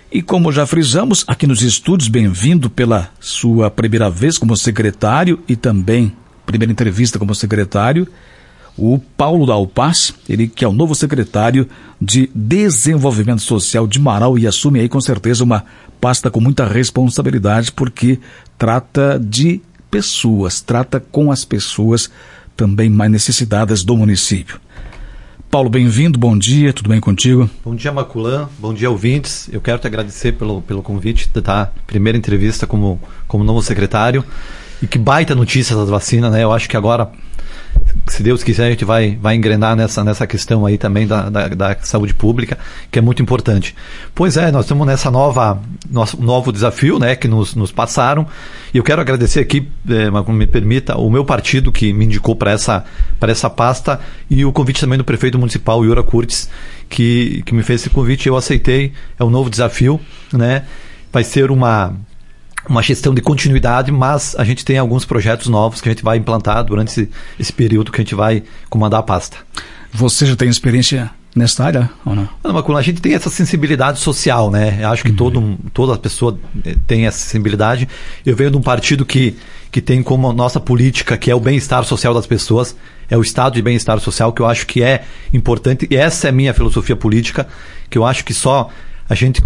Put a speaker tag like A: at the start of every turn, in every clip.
A: E como já frisamos, aqui nos estúdios, bem-vindo pela sua primeira vez como secretário e também primeira entrevista como secretário, o Paulo Dalpas, ele que é o novo secretário de Desenvolvimento Social de Marau e assume aí com certeza uma pasta com muita responsabilidade porque trata de pessoas, trata com as pessoas também mais necessitadas do município. Paulo, bem-vindo, bom dia, tudo bem contigo?
B: Bom dia, Maculan, bom dia, ouvintes. Eu quero te agradecer pelo convite da primeira entrevista como novo secretário. E que baita notícia das vacinas, né? Eu acho que agora, se Deus quiser, a gente vai engrenar nessa questão aí também da saúde pública, que é muito importante. Pois é, nós estamos nessa novo desafio, né, que nos passaram, e eu quero agradecer aqui, me permita, o meu partido que me indicou para essa pasta, e o convite também do prefeito municipal, Yura Curtis, que me fez esse convite, eu aceitei, é um novo desafio, né? Vai ser uma gestão de continuidade, mas a gente tem alguns projetos novos que a gente vai implantar durante esse período que a gente vai comandar a pasta. Você já tem experiência nessa área ou não? Não, a gente tem essa sensibilidade social, né? Eu acho que toda pessoa tem essa sensibilidade. Eu venho de um partido que tem como nossa política, que é o bem-estar social das pessoas, é o estado de bem-estar social, que eu acho que é importante, e essa é a minha filosofia política, que eu acho que só a gente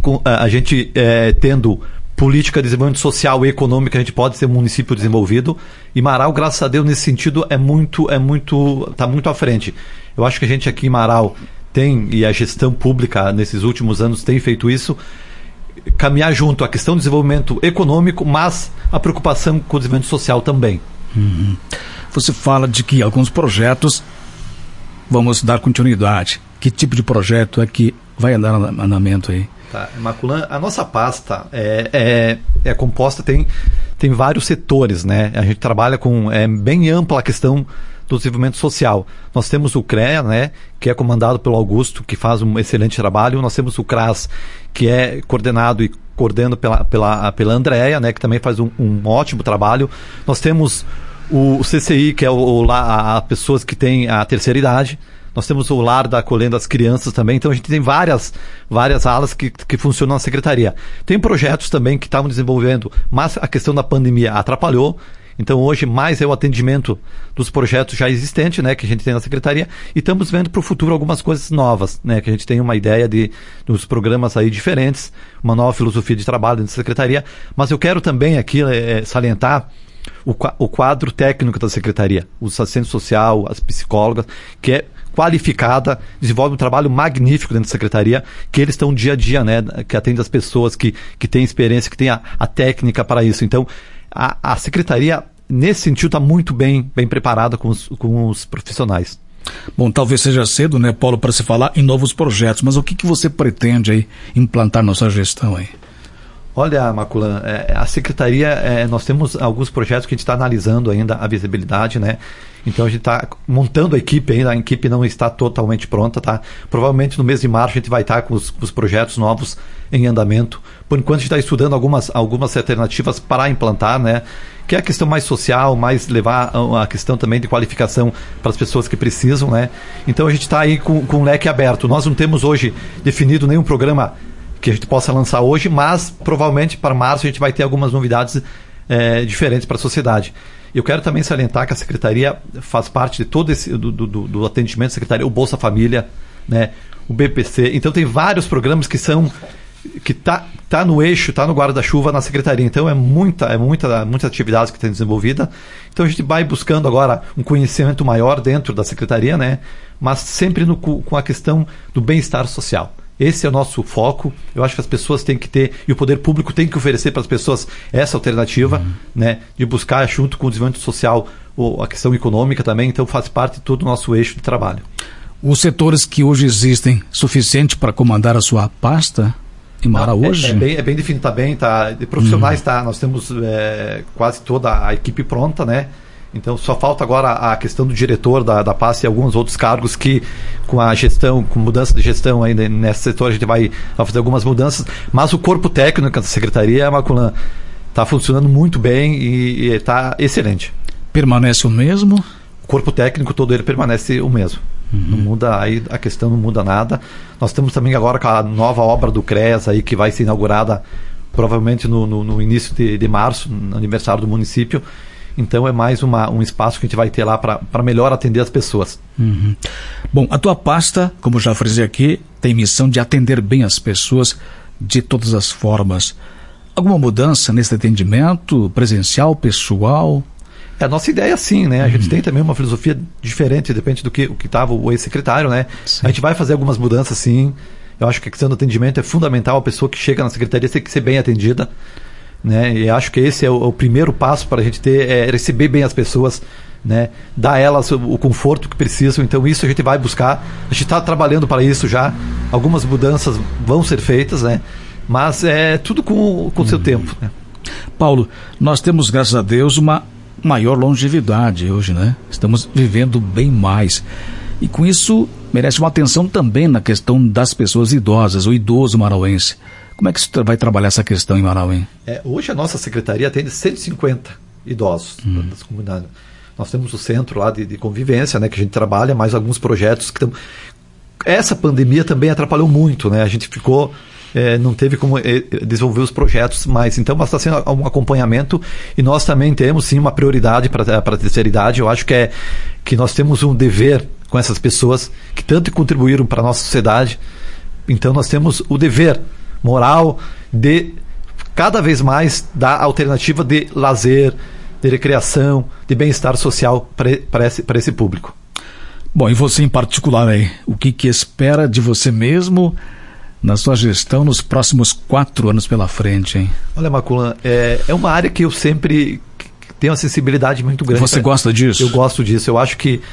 B: tendo política de desenvolvimento social e econômico, a gente pode ser um município desenvolvido, e Marau, graças a Deus, nesse sentido, está muito à frente. Eu acho que a gente aqui em Marau tem, e a gestão pública nesses últimos anos tem feito isso, caminhar junto à questão do desenvolvimento econômico, mas a preocupação com o desenvolvimento social também.
A: Você fala de que alguns projetos vamos dar continuidade. Que tipo de projeto é que vai andar no andamento aí?
B: Tá, Maculan, a nossa pasta é composta, tem vários setores, né? A gente trabalha bem ampla a questão do desenvolvimento social. Nós temos o CREA, né, que é comandado pelo Augusto, que faz um excelente trabalho. Nós temos o CRAS, que é coordenado e coordenado pela Andréia, né, que também faz um ótimo trabalho. Nós temos o CCI, que é as pessoas que têm a terceira idade. Nós temos o lar da acolhendo as crianças também, então a gente tem várias alas que funcionam na secretaria. Tem projetos também que estavam desenvolvendo, mas a questão da pandemia atrapalhou. Então hoje mais é o atendimento dos projetos já existentes, né, que a gente tem na secretaria, e estamos vendo para o futuro algumas coisas novas, né, que a gente tem uma ideia dos programas aí diferentes, uma nova filosofia de trabalho dentro da secretaria. Mas eu quero também aqui salientar o quadro técnico da secretaria, o assistente social, as psicólogas, que é qualificada, desenvolve um trabalho magnífico dentro da secretaria, que eles estão dia a dia, né, que atende as pessoas que têm experiência, que têm a técnica para isso. Então, a secretaria, nesse sentido, está muito bem preparada com os profissionais.
A: Bom, talvez seja cedo, né, Paulo, para se falar em novos projetos, mas o que você pretende aí implantar na sua gestão aí?
B: Olha, Maculan, a secretaria, nós temos alguns projetos que a gente está analisando ainda a visibilidade, né? Então a gente está montando a equipe ainda, a equipe não está totalmente pronta, tá? Provavelmente no mês de março a gente vai estar com os projetos novos em andamento. Por enquanto a gente está estudando algumas alternativas para implantar, né? Que é a questão mais social, mais levar a questão também de qualificação para as pessoas que precisam, né? Então a gente está aí com o leque aberto. Nós não temos hoje definido nenhum programa que a gente possa lançar hoje, mas provavelmente para março a gente vai ter algumas novidades diferentes para a sociedade. Eu quero também salientar que a secretaria faz parte de todo esse do atendimento da secretaria, o Bolsa Família, né, o BPC. Então tem vários programas que tá no eixo, tá no guarda-chuva na secretaria. Então é muita atividade que tem desenvolvida. Então a gente vai buscando agora um conhecimento maior dentro da secretaria, né, mas sempre com a questão do bem-estar social. Esse é o nosso foco. Eu acho que as pessoas têm que ter, e o poder público tem que oferecer para as pessoas essa alternativa, né, de buscar junto com o desenvolvimento social a questão econômica também. Então faz parte de todo o nosso eixo de trabalho.
A: Os setores que hoje existem, suficiente para comandar a sua pasta em Marau hoje?
B: É bem definido, tá de profissionais, nós temos quase toda a equipe pronta, né? Então só falta agora a questão do diretor da pasta e alguns outros cargos que com a gestão, com mudança de gestão aí nesse setor a gente vai fazer algumas mudanças, mas o corpo técnico da secretaria, Maculan, está funcionando muito bem e está excelente.
A: Permanece o mesmo?
B: O corpo técnico todo ele permanece o mesmo. Não muda, aí a questão não muda nada. Nós estamos também agora com a nova obra do CREAS aí, que vai ser inaugurada provavelmente no início de março, no aniversário do município. Então é mais um espaço que a gente vai ter lá para melhor atender as pessoas.
A: Bom, a tua pasta, como já frisei aqui, tem missão de atender bem as pessoas de todas as formas. Alguma mudança nesse atendimento presencial, pessoal?
B: A nossa ideia sim, né? A gente tem também uma filosofia diferente, depende do que estava o ex-secretário, né? Sim. A gente vai fazer algumas mudanças sim. Eu acho que a questão do atendimento é fundamental. A pessoa que chega na secretaria tem que ser bem atendida, né? E acho que esse é o primeiro passo para a gente receber bem as pessoas, né? Dar a elas o conforto que precisam. Então isso a gente vai buscar. A gente está trabalhando para isso já. Algumas mudanças vão ser feitas, né? Mas é tudo com o seu tempo, né?
A: Paulo, nós temos, graças a Deus, uma maior longevidade hoje, né? Estamos vivendo bem mais. E com isso merece uma atenção também na questão das pessoas idosas, o idoso marauense. Como é que você vai trabalhar essa questão em Marauém?
B: Hoje a nossa secretaria atende 150 idosos das comunidades. Nós temos o centro lá de convivência, né, que a gente trabalha, mais alguns projetos que essa pandemia também atrapalhou muito, né? A gente ficou... não teve como desenvolver os projetos mais. Então, está sendo um acompanhamento e nós também temos, sim, uma prioridade para a terceira idade. Eu acho que nós temos um dever com essas pessoas que tanto contribuíram para a nossa sociedade. Então, nós temos o dever moral de cada vez mais dar alternativa de lazer, de recreação, de bem-estar social para esse público.
A: Bom, e você em particular aí, o que espera de você mesmo na sua gestão nos próximos 4 anos pela frente, hein?
B: Olha, Maculan, é uma área que eu sempre tenho uma sensibilidade muito grande.
A: Você gosta disso?
B: Eu gosto disso. Eu acho que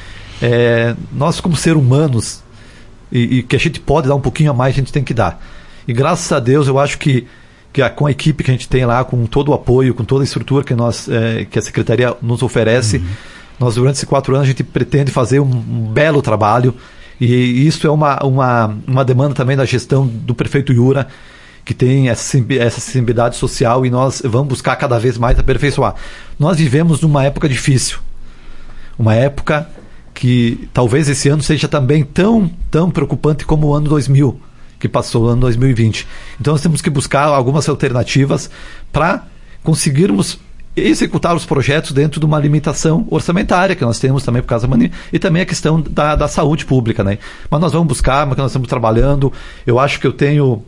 B: nós, como seres humanos, e que a gente pode dar um pouquinho a mais, a gente tem que dar. E graças a Deus, eu acho que com a equipe que a gente tem lá, com todo o apoio, com toda a estrutura que a Secretaria nos oferece, nós, durante esses 4 anos, a gente pretende fazer um belo trabalho. E isso é uma demanda também da gestão do prefeito Yura, que tem essa sensibilidade social, e nós vamos buscar cada vez mais aperfeiçoar. Nós vivemos numa época difícil, uma época que talvez esse ano seja também tão preocupante como o ano 2000, que passou, o ano 2020. Então nós temos que buscar algumas alternativas para conseguirmos executar os projetos dentro de uma limitação orçamentária que nós temos também por causa da mania, e também a questão da saúde pública, né? Mas nós vamos buscar, mas nós estamos trabalhando. Eu acho que eu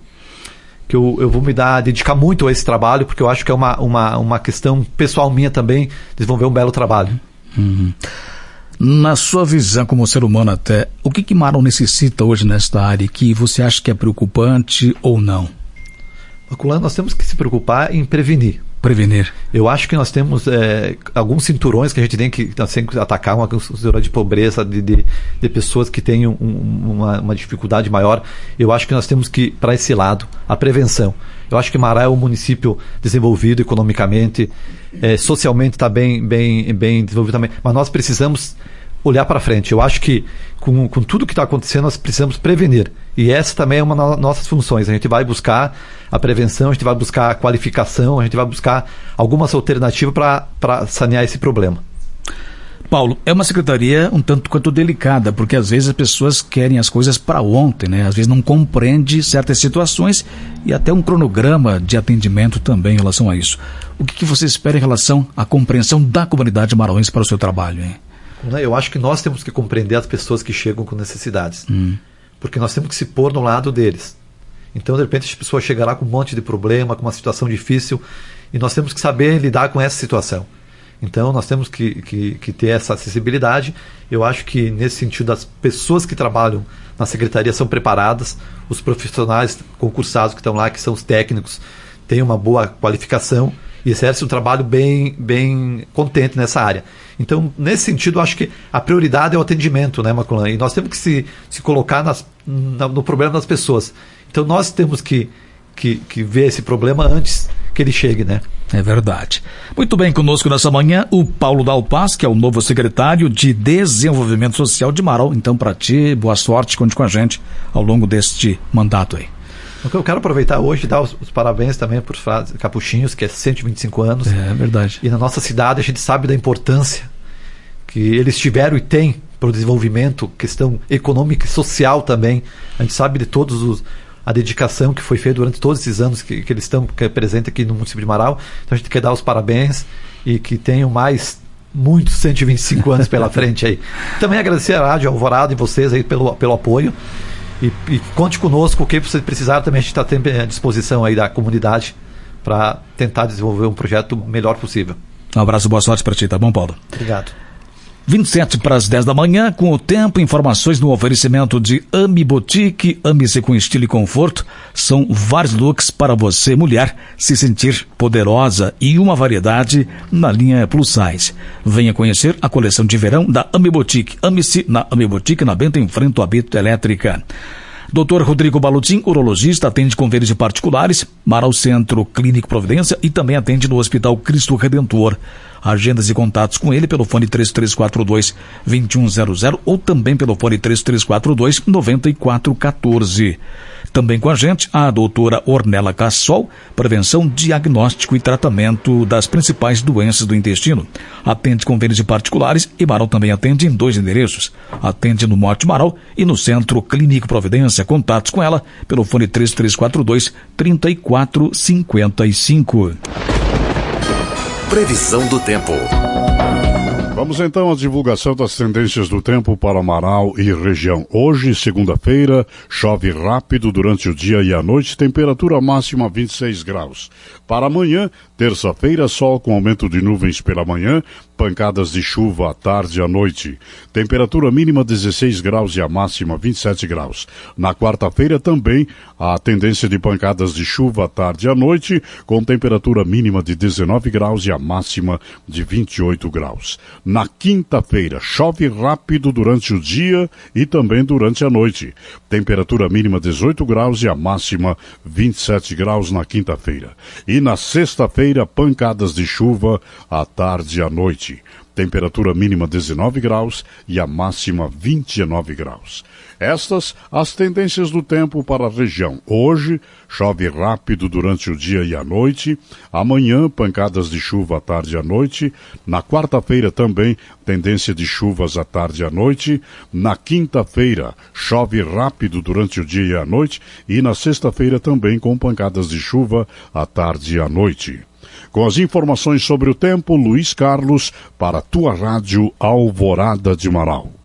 B: vou dedicar muito a esse trabalho, porque eu acho que é uma questão pessoal minha também, desenvolver um belo trabalho.
A: Na sua visão como ser humano até, o que Marau necessita hoje nesta área que você acha que é preocupante ou não?
B: Maculano, nós temos que se preocupar em prevenir. Eu acho que nós temos alguns cinturões que a gente tem que atacar, uma cinturão de pobreza, de pessoas que têm uma dificuldade maior. Eu acho que nós temos que ir para esse lado, a prevenção. Eu acho que Marau é um município desenvolvido economicamente, socialmente está bem desenvolvido também, mas nós precisamos olhar para frente. Eu acho que com tudo que está acontecendo, nós precisamos prevenir. E essa também é uma das nossas funções. A gente vai buscar a prevenção, a gente vai buscar a qualificação, a gente vai buscar algumas alternativas para sanear esse problema.
A: Paulo, é uma secretaria um tanto quanto delicada, porque às vezes as pessoas querem as coisas para ontem, né? Às vezes não compreende certas situações e até um cronograma de atendimento também em relação a isso. O que você espera em relação à compreensão da comunidade marauense para o seu trabalho, hein?
B: Eu acho que nós temos que compreender as pessoas que chegam com necessidades. Porque nós temos que se pôr no lado deles. Então, de repente, as pessoas chegam lá com um monte de problema, com uma situação difícil, e nós temos que saber lidar com essa situação. Então, nós temos que ter essa acessibilidade. Eu acho que, nesse sentido, as pessoas que trabalham na secretaria são preparadas, os profissionais concursados que estão lá, que são os técnicos, têm uma boa qualificação e exercem um trabalho bem contente nessa área. Então, nesse sentido, eu acho que a prioridade é o atendimento, né, Maculan? E nós temos que se colocar no problema das pessoas. Então, nós temos que ver esse problema antes que ele chegue, né?
A: É verdade. Muito bem, conosco nessa manhã, o Paulo Dalpas, que é o novo secretário de Desenvolvimento Social de Marau. Então, para ti, boa sorte, conte com a gente ao longo deste mandato aí.
B: Eu quero aproveitar hoje e dar os parabéns também para os Capuchinhos, que é 125 anos.
A: É verdade.
B: E na nossa cidade a gente sabe da importância que eles tiveram e têm para o desenvolvimento, questão econômica e social também. A gente sabe de a dedicação que foi feita durante todos esses anos que eles estão presentes aqui no município de Marau. Então a gente quer dar os parabéns e que tenham muitos 125 anos pela frente aí. Também agradecer a Rádio Alvorada e vocês aí pelo apoio. E conte conosco, o que você precisar também, a gente está sempre à disposição aí da comunidade para tentar desenvolver um projeto melhor possível.
A: Um abraço, boa sorte para ti, tá bom, Paulo?
B: Obrigado.
A: 27 para as 10 da manhã, com o tempo, informações no oferecimento de Ami Boutique. Ame-se com estilo e conforto. São vários looks para você, mulher, se sentir poderosa e uma variedade na linha plus size. Venha conhecer a coleção de verão da Ami Boutique. Ame-se na Ami Boutique, na Benta, em frente à Bito Elétrica. Dr. Rodrigo Balutin, urologista, atende convênios de particulares, Marau Centro Clínico Providência e também atende no Hospital Cristo Redentor. Agendas e contatos com ele pelo fone 3342-2100 ou também pelo fone 3342-9414. Também com a gente, a doutora Ornella Cassol, prevenção, diagnóstico e tratamento das principais doenças do intestino. Atende convênios de particulares e Marau também atende em 2 endereços. Atende no Morte Marau e no Centro Clínico Providência. Contatos com ela pelo fone 3342-3455.
C: Previsão do tempo.
D: Vamos então à divulgação das tendências do tempo para Marau e região. Hoje, segunda-feira, chove rápido durante o dia e a noite, temperatura máxima 26 graus. Para amanhã, terça-feira, sol com aumento de nuvens pela manhã, pancadas de chuva à tarde e à noite. Temperatura mínima 16 graus e a máxima 27 graus. Na quarta-feira também, a tendência de pancadas de chuva à tarde e à noite, com temperatura mínima de 19 graus e a máxima de 28 graus. Na quinta-feira, chove rápido durante o dia e também durante a noite. Temperatura mínima 18 graus e a máxima 27 graus na quinta-feira. E na sexta-feira, pancadas de chuva à tarde e à noite. Temperatura mínima 19 graus e a máxima 29 graus. Estas as tendências do tempo para a região. Hoje, chove rápido durante o dia e a noite. Amanhã, pancadas de chuva à tarde e à noite. Na quarta-feira também, tendência de chuvas à tarde e à noite. Na quinta-feira, chove rápido durante o dia e a noite. E na sexta-feira também com pancadas de chuva à tarde e à noite. Com as informações sobre o tempo, Luiz Carlos, para a tua rádio Alvorada de Marau.